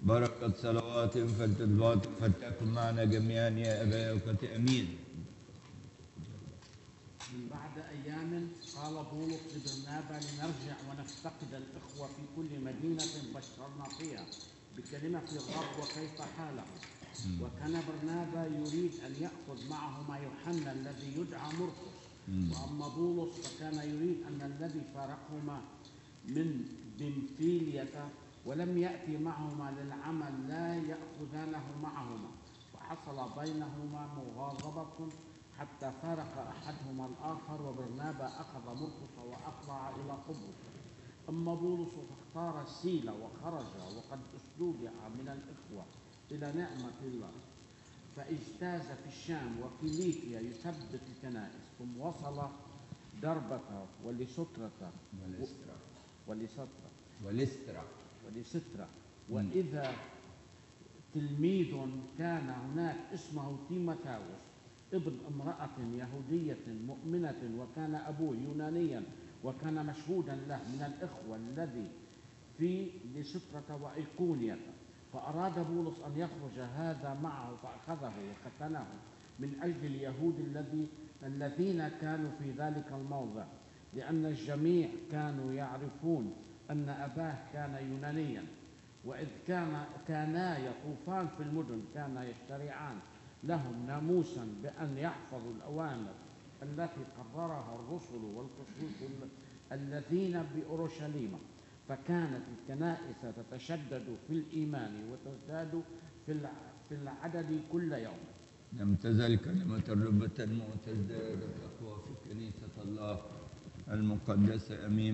بركة صلوات فلتضبط فلتكن معنا جميعا يا أبا وكتي أمين. من بعد أيام قال بولس لبرنابا لنرجع ونفتقد الإخوة في كل مدينة بشرنا فيها بكلمة الرب وكيف حاله. وكان برنابا يريد أن يأخذ معهما يوحنا الذي يدعى مرقس. وأما بولس فكان يريد أن الذي فارقهما من بنفيلية ولم يأتي معهما للعمل لا يأخذانه معهما، فحصل بينهما مغاضبة حتى فارق أحدهما الآخر، وبرنابا أخذ مرقس وأقلع إلى قبرص. أما بولس فاختار سيلا وخرج وقد استودع من الإخوة إلى نعمة الله، فاجتاز في الشام وكيليكيا يثبت الكنائس، ثم وصل دربة ولسترا. وإذا تلميذ كان هناك اسمه تيموثاوس ابن امرأة يهودية مؤمنة، وكان أبوه يونانيا، وكان مشهودا له من الإخوة الذي في لسترة وإيقونية. فأراد بولس أن يخرج هذا معه، فأخذه وختنه من أجل اليهود الذين كانوا في ذلك الموضع، لأن الجميع كانوا يعرفون أن أباه كان يونانيا. وإذ كانا يطوفان في المدن كان يشترعان لهم ناموسا بأن يحفظوا الأوامر التي قررها الرسل والقسوس الذين بأورشليم. فكانت الكنائس تتشدد في الإيمان وتزداد في العدد كل يوم. لم تزل كلمة الرب تنمو وتزداد التقوى في كنيسة الله المقدسة. أمين.